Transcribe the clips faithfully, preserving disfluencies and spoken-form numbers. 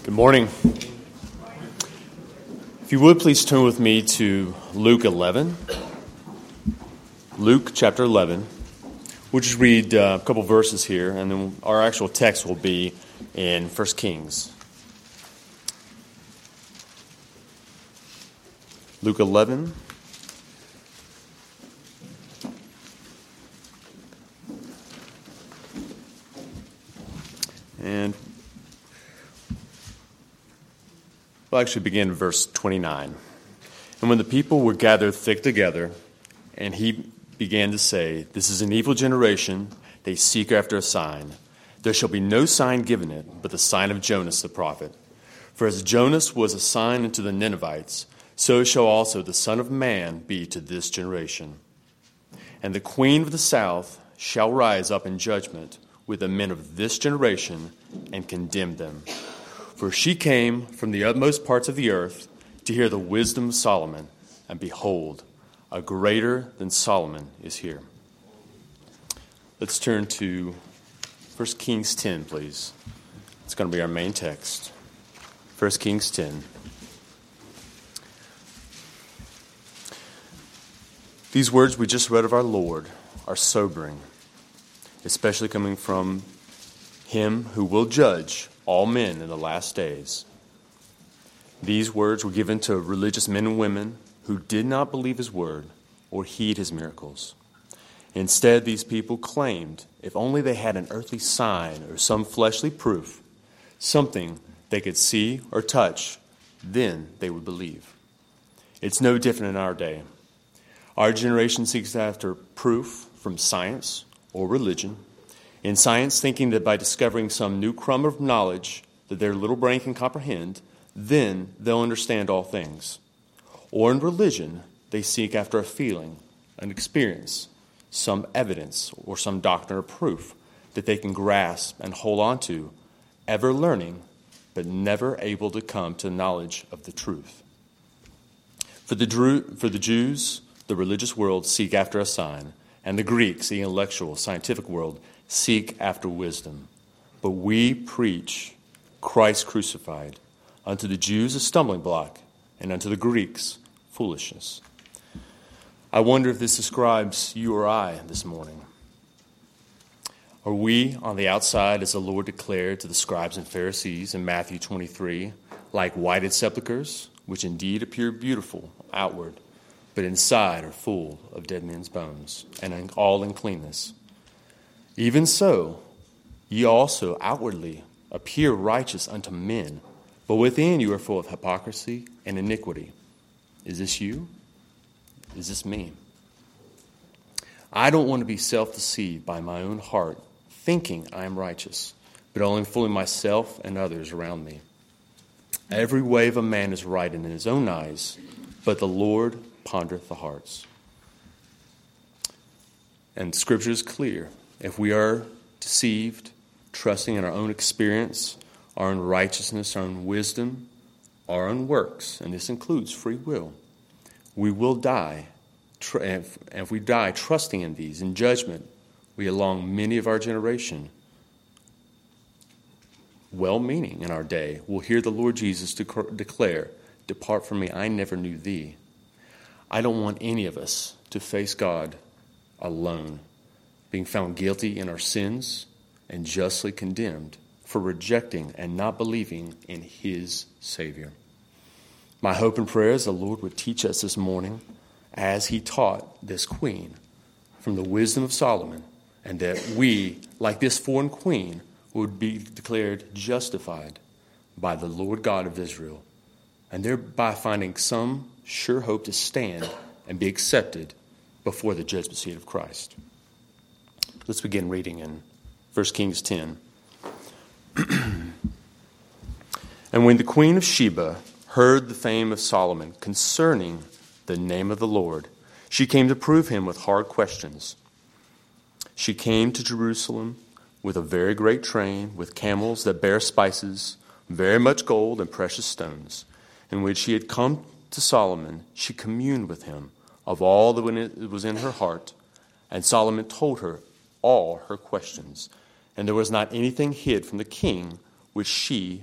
Good morning. If you would, please turn with me to Luke eleven. Luke chapter eleven. We'll just read uh, a couple verses here, and then our actual text will be in First Kings. Luke eleven. And we'll actually begin in verse twenty-nine. And when the people were gathered thick together, and he began to say, "This is an evil generation. They seek after a sign. There shall be no sign given it, but the sign of Jonas the prophet. For as Jonas was a sign unto the Ninevites, so shall also the Son of Man be to this generation. And the queen of the south shall rise up in judgment with the men of this generation and condemn them. For she came from the utmost parts of the earth to hear the wisdom of Solomon, and behold, a greater than Solomon is here." Let's turn to First Kings ten, please. It's going to be our main text. First Kings ten. These words we just read of our Lord are sobering, especially coming from him who will judge all men in the last days. These words were given to religious men and women who did not believe his word or heed his miracles. Instead, these people claimed if only they had an earthly sign or some fleshly proof, something they could see or touch, then they would believe. It's no different in our day. Our generation seeks after proof from science or religion. In science, thinking that by discovering some new crumb of knowledge that their little brain can comprehend, then they'll understand all things. Or in religion, they seek after a feeling, an experience, some evidence, or some doctrine or proof that they can grasp and hold on to, ever learning, but never able to come to knowledge of the truth. For the, Drew, for the Jews, the religious world seek after a sign, and the Greeks, the intellectual, scientific world, seek after wisdom. But we preach Christ crucified, unto the Jews a stumbling block, and unto the Greeks foolishness. I wonder if this describes you or I this morning. Are we on the outside, as the Lord declared to the scribes and Pharisees in Matthew twenty-three, like whited sepulchres, which indeed appear beautiful outward, but inside are full of dead men's bones, and all uncleanness? Even so, ye also outwardly appear righteous unto men, but within you are full of hypocrisy and iniquity. Is this you? Is this me? I don't want to be self-deceived by my own heart, thinking I am righteous, but only fooling myself and others around me. Every way of a man is right in his own eyes, but the Lord pondereth the hearts. And Scripture is clear. If we are deceived, trusting in our own experience, our own righteousness, our own wisdom, our own works, and this includes free will, we will die. And if we die trusting in these, in judgment, we, along many of our generation, well-meaning in our day, will hear the Lord Jesus declare, "Depart from me, I never knew thee." I don't want any of us to face God alone, being found guilty in our sins and justly condemned for rejecting and not believing in his Savior. My hope and prayer is the Lord would teach us this morning, as he taught this queen, from the wisdom of Solomon, and that we, like this foreign queen, would be declared justified by the Lord God of Israel, and thereby finding some sure hope to stand and be accepted before the judgment seat of Christ. Let's begin reading in First Kings ten. And when the queen of Sheba heard the fame of Solomon concerning the name of the Lord, she came to prove him with hard questions. She came to Jerusalem with a very great train, with camels that bear spices, very much gold and precious stones. And when she had come to Solomon, she communed with him of all that was in her heart. And Solomon told her all her questions. And there was not anything hid from the king which she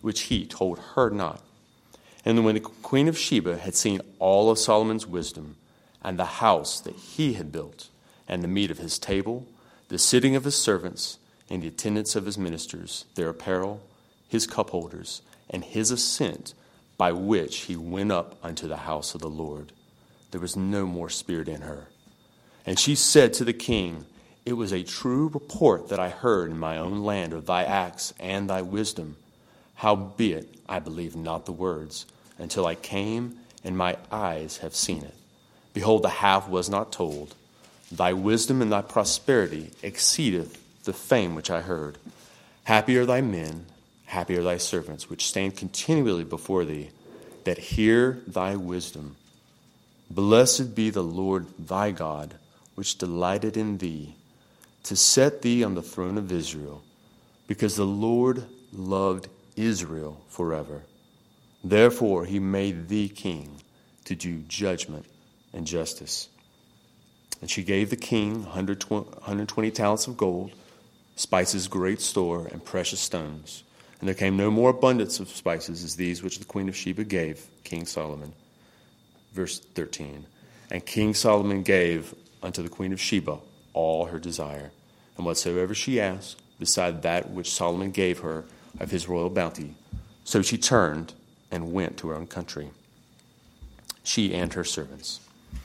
which he told her not. And when the queen of Sheba had seen all of Solomon's wisdom, and the house that he had built, and the meat of his table, the sitting of his servants, and the attendance of his ministers, their apparel, his cupholders, and his ascent, by which he went up unto the house of the Lord, there was no more spirit in her. And she said to the king, It was a true report that I heard in my own land of thy acts and thy wisdom. Howbeit I believed not the words, until I came, and my eyes have seen it. Behold, the half was not told. Thy wisdom and thy prosperity exceedeth the fame which I heard. Happy are thy men, happy are thy servants, which stand continually before thee, that hear thy wisdom. Blessed be the Lord thy God, which delighted in thee, to set thee on the throne of Israel, because the Lord loved Israel forever. Therefore he made thee king to do judgment and justice. And she gave the king one hundred twenty talents of gold, spices great store, and precious stones. And there came no more abundance of spices as these which the queen of Sheba gave King Solomon. Verse thirteen. And King Solomon gave unto the queen of Sheba all her desire, and whatsoever she asked, beside that which Solomon gave her of his royal bounty. So she turned and went to her own country, she and her servants.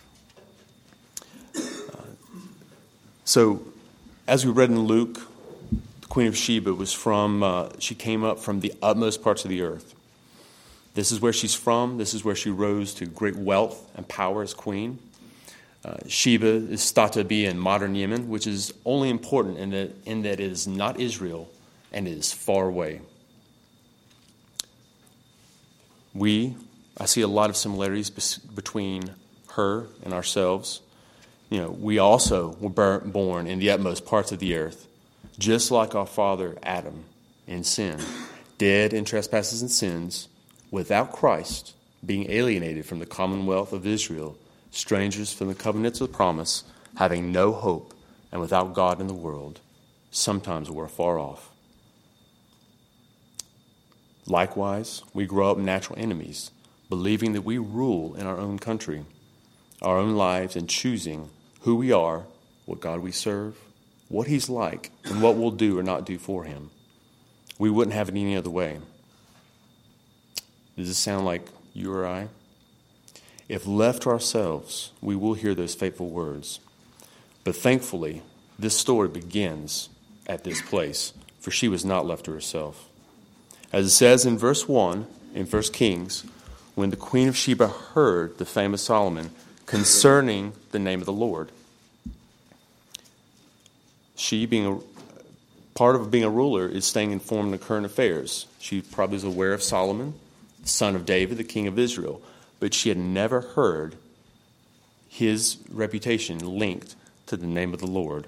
Uh, so, as we read in Luke, the queen of Sheba was from, uh, she came up from the utmost parts of the earth. This is where she's from. This is where she rose to great wealth and power as queen. Uh, Sheba is thought to be in modern Yemen, which is only important in that, in that it is not Israel and it is far away. We, I see a lot of similarities between her and ourselves. You know, we also were born in the utmost parts of the earth, just like our father Adam in sin, dead in trespasses and sins, without Christ, being alienated from the commonwealth of Israel, strangers from the covenants of promise, having no hope, and without God in the world. Sometimes we're far off. Likewise, we grow up natural enemies, believing that we rule in our own country, our own lives, and choosing who we are, what God we serve, what he's like, and what we'll do or not do for him. We wouldn't have it any other way. Does this sound like you or I? If left to ourselves, we will hear those fateful words. But thankfully, this story begins at this place, for she was not left to herself. As it says in verse one, in First Kings, when the queen of Sheba heard the fame of Solomon concerning the name of the Lord, she, being a part of being a ruler, is staying informed in current affairs. She probably is aware of Solomon, the son of David, the king of Israel, but she had never heard his reputation linked to the name of the Lord.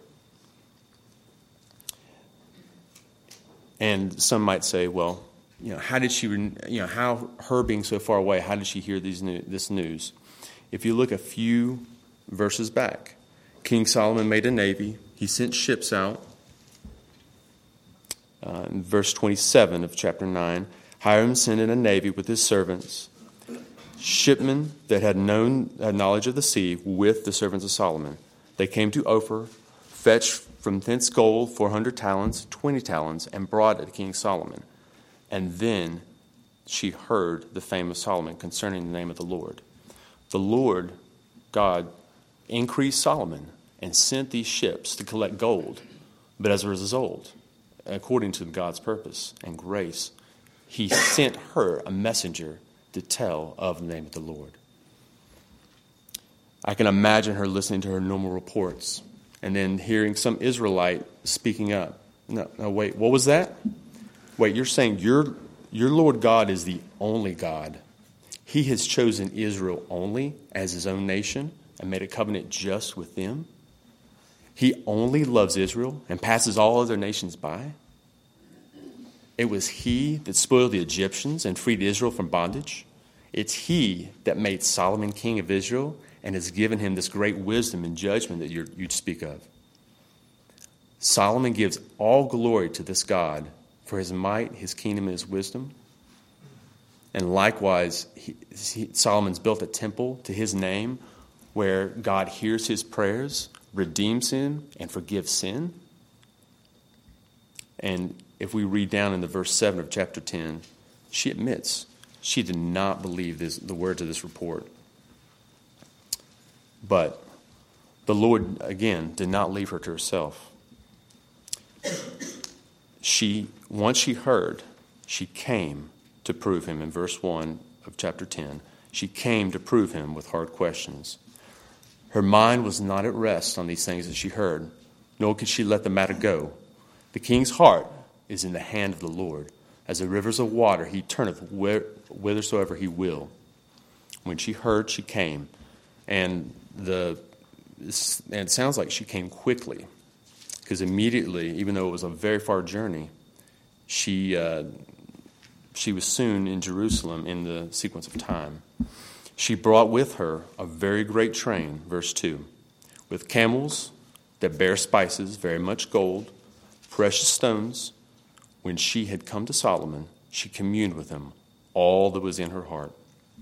And some might say, well, you know, how did she, you know, how her being so far away, how did she hear these new, this news? If you look a few verses back, King Solomon made a navy. He sent ships out. Uh, in verse twenty-seven of chapter nine, Hiram sent in a navy with his servants, shipmen that had known had knowledge of the sea, with the servants of Solomon. They came to Ophir, fetched from thence gold four hundred talents, twenty talents, and brought it to King Solomon. And then she heard the fame of Solomon concerning the name of the Lord. The Lord, God, increased Solomon and sent these ships to collect gold. But as a result, according to God's purpose and grace, he sent her a messenger to tell of the name of the Lord. I can imagine her listening to her normal reports and then hearing some Israelite speaking up. No, no, wait, what was that? Wait, you're saying your, your Lord God is the only God. He has chosen Israel only as his own nation and made a covenant just with them. He only loves Israel and passes all other nations by. It was he that spoiled the Egyptians and freed Israel from bondage. It's he that made Solomon king of Israel and has given him this great wisdom and judgment that you're, you'd speak of. Solomon gives all glory to this God for his might, his kingdom, and his wisdom. And likewise, he, he, Solomon's built a temple to his name where God hears his prayers, redeems him, and forgives sin. And if we read down in the verse seven of chapter ten, she admits she did not believe this, the words of this report. But the Lord, again, did not leave her to herself. She, once she heard, she came to prove him. In verse one of chapter ten, she came to prove him with hard questions. Her mind was not at rest on these things that she heard, nor could she let the matter go. The king's heart is in the hand of the Lord. As the rivers of water, he turneth whithersoever he will. When she heard, she came. And the and it sounds like she came quickly, because immediately, even though it was a very far journey, she uh, she was soon in Jerusalem in the sequence of time. She brought with her a very great train, verse two, with camels that bear spices, very much gold, precious stones. When she had come to Solomon, she communed with him all that was in her heart.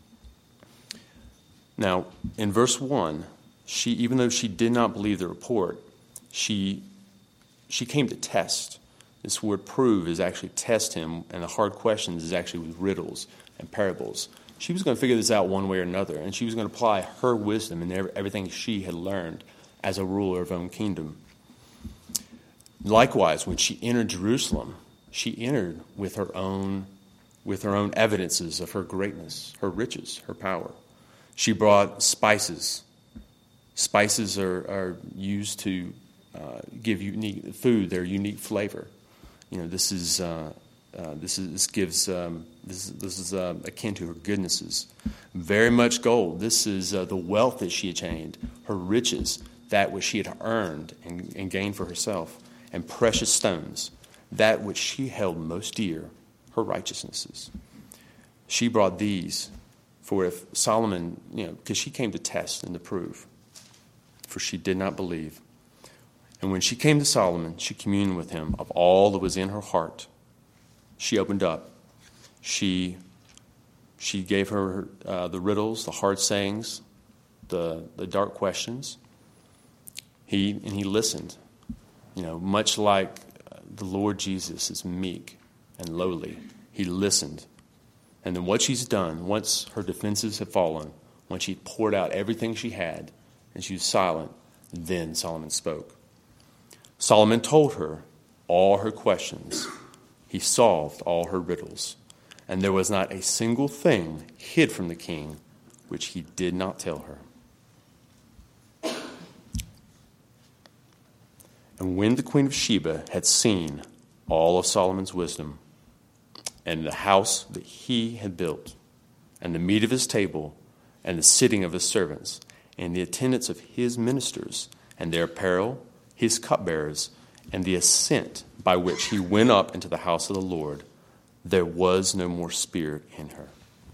Now, in verse one, she, even though she did not believe the report, she she came to test. This word prove is actually test him, and the hard questions is actually with riddles and parables. She was going to figure this out one way or another, and she was going to apply her wisdom and everything she had learned as a ruler of her own kingdom. Likewise, when she entered Jerusalem, she entered with her own with her own evidences of her greatness, her riches, her power. She brought spices. Spices are, are used to uh, give unique food their unique flavor. You know, this is uh, uh, this is this gives um, this this is uh, akin to her goodnesses. Very much gold. This is uh, the wealth that she attained, her riches, that which she had earned and, and gained for herself, and precious stones, that which she held most dear, her righteousnesses. She brought these, for if Solomon, you know, because she came to test and to prove, for she did not believe. And when she came to Solomon, she communed with him of all that was in her heart. She opened up. She she gave her uh, the riddles, the hard sayings, the the dark questions. He and he listened. You know, much like the Lord Jesus is meek and lowly, he listened. And then what she's done, once her defenses had fallen, when she poured out everything she had, and she was silent, then Solomon spoke. Solomon told her all her questions. He solved all her riddles. And there was not a single thing hid from the king which he did not tell her. And when the queen of Sheba had seen all of Solomon's wisdom, and the house that he had built, and the meat of his table, and the sitting of his servants, and the attendance of his ministers, and their apparel, his cupbearers, and the ascent by which he went up into the house of the Lord, there was no more spirit in her.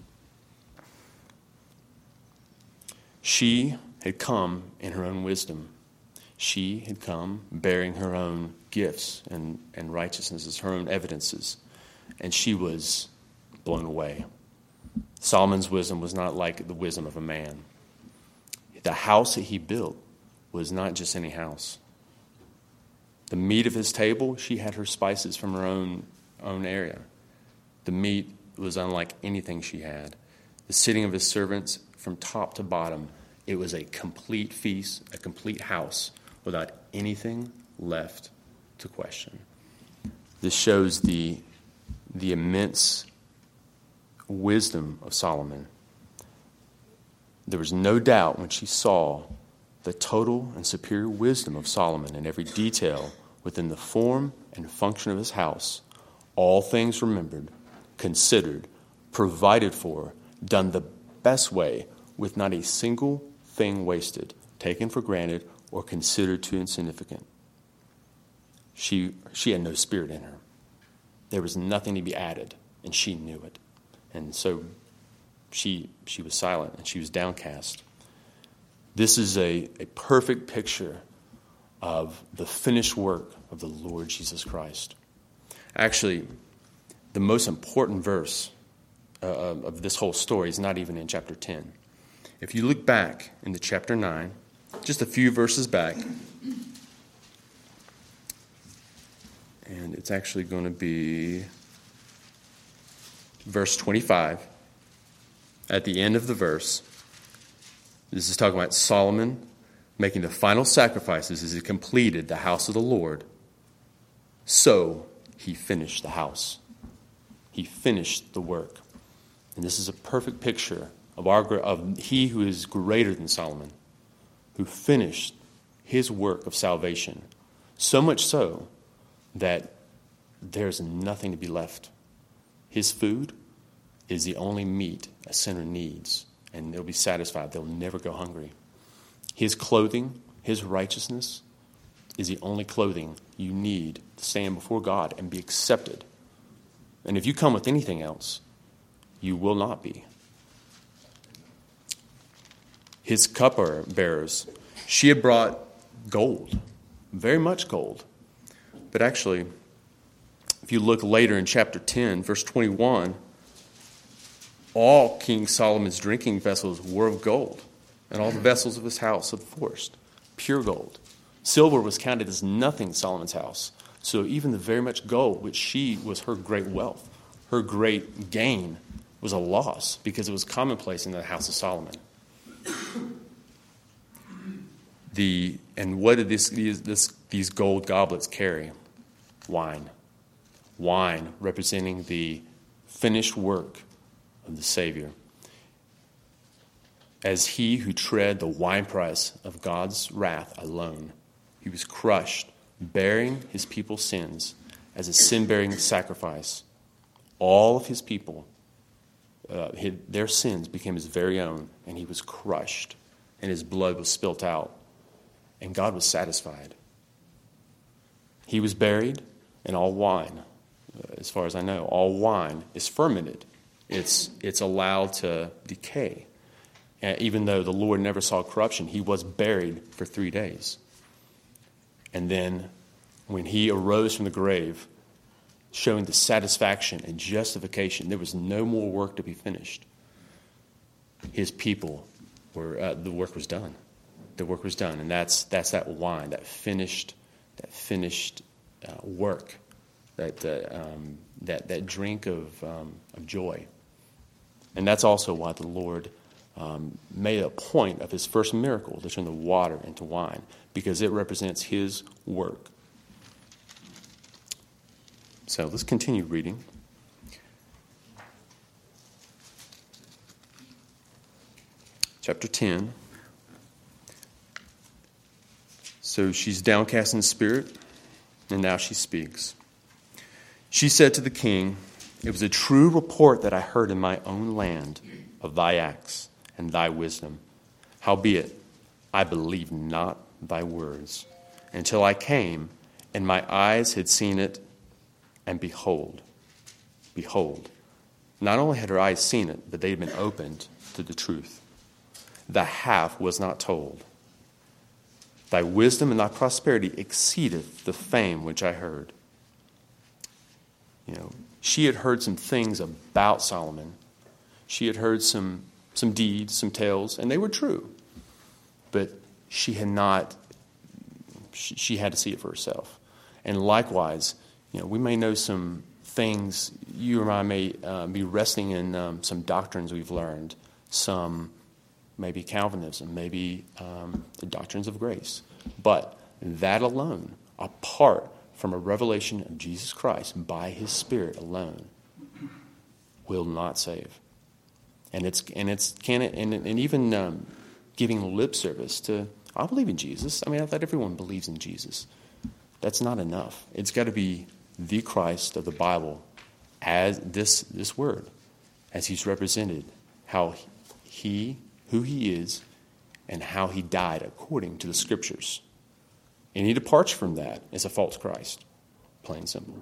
She had come in her own wisdom. She had come bearing her own gifts and, and righteousnesses, her own evidences, and she was blown away. Solomon's wisdom was not like the wisdom of a man. The house that he built was not just any house. The meat of his table, she had her spices from her own, own area. The meat was unlike anything she had. The sitting of his servants, from top to bottom, it was a complete feast, a complete house, without anything left to question. This shows the, the immense wisdom of Solomon. There was no doubt when she saw the total and superior wisdom of Solomon in every detail within the form and function of his house, all things remembered, considered, provided for, done the best way, with not a single thing wasted, taken for granted, or considered too insignificant. She, she had no spirit in her. There was nothing to be added, and she knew it. And so she, she was silent, and she was downcast. This is a, a perfect picture of the finished work of the Lord Jesus Christ. Actually, the most important verse uh, of this whole story is not even in chapter ten. If you look back into chapter nine, just a few verses back, and it's actually going to be verse twenty-five. At the end of the verse, this is talking about Solomon making the final sacrifices as he completed the house of the Lord. So he finished the house. He finished the work. And this is a perfect picture of our of he who is greater than Solomon, who finished his work of salvation. So much so that there's nothing to be left. His food is the only meat a sinner needs, and they'll be satisfied. They'll never go hungry. His clothing, his righteousness, is the only clothing you need to stand before God and be accepted. And if you come with anything else, you will not be. His cupbearers, she had brought gold, very much gold. But actually, if you look later in chapter ten, verse twenty-one, all King Solomon's drinking vessels were of gold, and all the vessels of his house of the forest, pure gold. Silver was counted as nothing in Solomon's house. So even the very much gold, which she was her great wealth, her great gain, was a loss because it was commonplace in the house of Solomon. The and what did this, these, this, these gold goblets carry? Wine. Wine representing the finished work of the Savior. As he who tread the winepress of God's wrath alone, he was crushed, bearing his people's sins as a sin-bearing sacrifice. All of his people, uh, his, their sins became his very own, and he was crushed, and his blood was spilt out, and God was satisfied. He was buried, and all wine, as far as I know, all wine is fermented. It's it's allowed to decay. Uh, even though the Lord never saw corruption, he was buried for three days. And then when he arose from the grave, showing the satisfaction and justification, there was no more work to be finished. His people were, uh, the work was done. The work was done. And that's that's that wine, that finished, that finished uh, work, that, uh, um, that, that drink of, um, of joy. And that's also why the Lord um, made a point of his first miracle to turn the water into wine, because it represents his work. So let's continue reading. Chapter ten. So she's downcast in spirit, and now she speaks. She said to the king, "It was a true report that I heard in my own land of thy acts and thy wisdom. Howbeit, I believed not thy words, until I came, and my eyes had seen it, and behold, behold." Not only had her eyes seen it, but they had been opened to the truth. The half was not told. Thy wisdom and thy prosperity exceedeth the fame which I heard. You know, she had heard some things about Solomon. She had heard some some deeds, some tales, and they were true. But she had not, she, she had to see it for herself. And likewise, you know, we may know some things, you or I may uh, be resting in um, some doctrines we've learned, some maybe Calvinism, maybe um, the doctrines of grace. But that alone, apart from a revelation of Jesus Christ by his Spirit alone, will not save. And it's and it's can it and, and even um, giving lip service to, I believe in Jesus. I mean, I thought everyone believes in Jesus. That's not enough. It's got to be the Christ of the Bible as this this word, as he's represented, how he, who he is, and how he died according to the Scriptures. Any departure from that is a false Christ, plain and simple.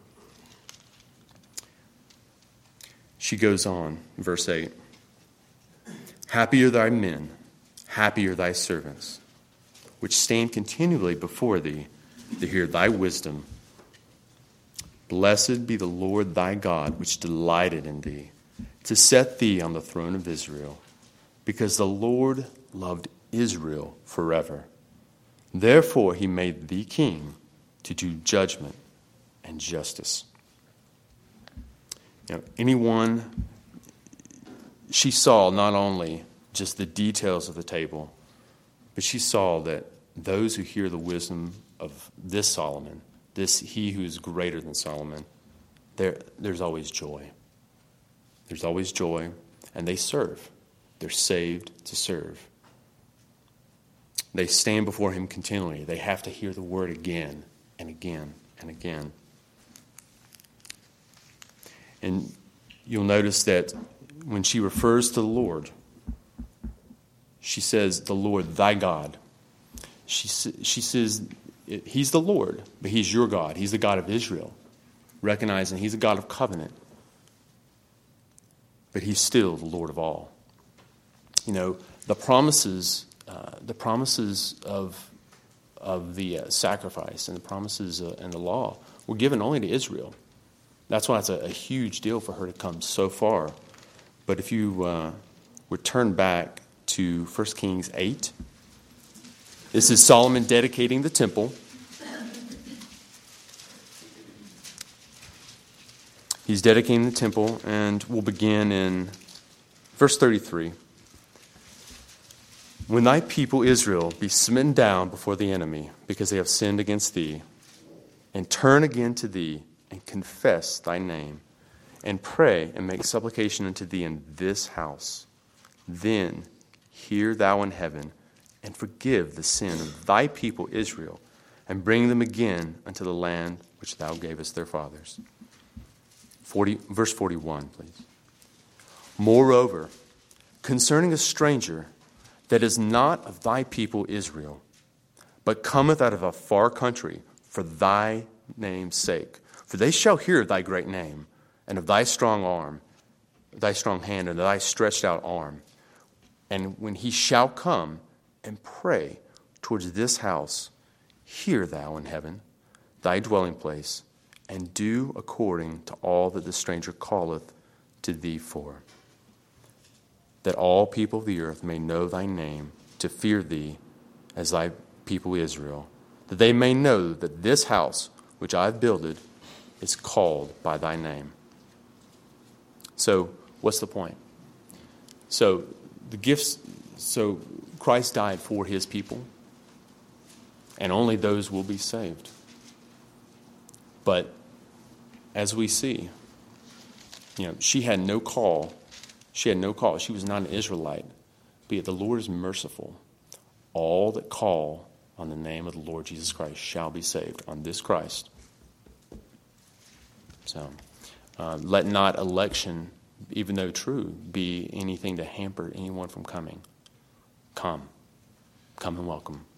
She goes on, verse eight. Happy are thy men, happy are thy servants, which stand continually before thee to hear thy wisdom. Blessed be the Lord thy God, which delighted in thee, to set thee on the throne of Israel, because the Lord loved Israel forever. Therefore he made thee king to do judgment and justice. You know, anyone, she saw not only just the details of the table, but she saw that those who hear the wisdom of this Solomon, this he who is greater than Solomon, there, there's always joy. There's always joy, and they serve. They're saved to serve. They stand before him continually. They have to hear the word again and again and again. And you'll notice that when she refers to the Lord, she says, the Lord thy God. She, she says, he's the Lord, but he's your God. He's the God of Israel, recognizing he's a God of covenant. But he's still the Lord of all. You know, the promises, uh, the promises of of the uh, sacrifice and the promises uh, and the law were given only to Israel. That's why it's a, a huge deal for her to come so far. But if you uh, would turn back to First Kings eight, this is Solomon dedicating the temple. He's dedicating the temple, and we'll begin in verse thirty-three. When thy people Israel be smitten down before the enemy, because they have sinned against thee, and turn again to thee, and confess thy name, and pray and make supplication unto thee in this house, then hear thou in heaven, and forgive the sin of thy people Israel, and bring them again unto the land which thou gavest their fathers. forty, verse forty-one, please. Moreover, concerning a stranger that is not of thy people Israel, but cometh out of a far country for thy name's sake, for they shall hear of thy great name, and of thy strong arm, thy strong hand, and thy stretched out arm. And when he shall come and pray towards this house, hear thou in heaven thy dwelling place, and do according to all that the stranger calleth to thee for, that all people of the earth may know thy name, to fear thee as thy people Israel, that they may know that this house which I have builded is called by thy name. So, what's the point? So, the gifts, so Christ died for his people, and only those will be saved. But as we see, you know, she had no call. She had no call. She was not an Israelite. But yet the Lord is merciful. All that call on the name of the Lord Jesus Christ shall be saved, on this Christ. So, uh, let not election, even though true, be anything to hamper anyone from coming. Come. Come and welcome.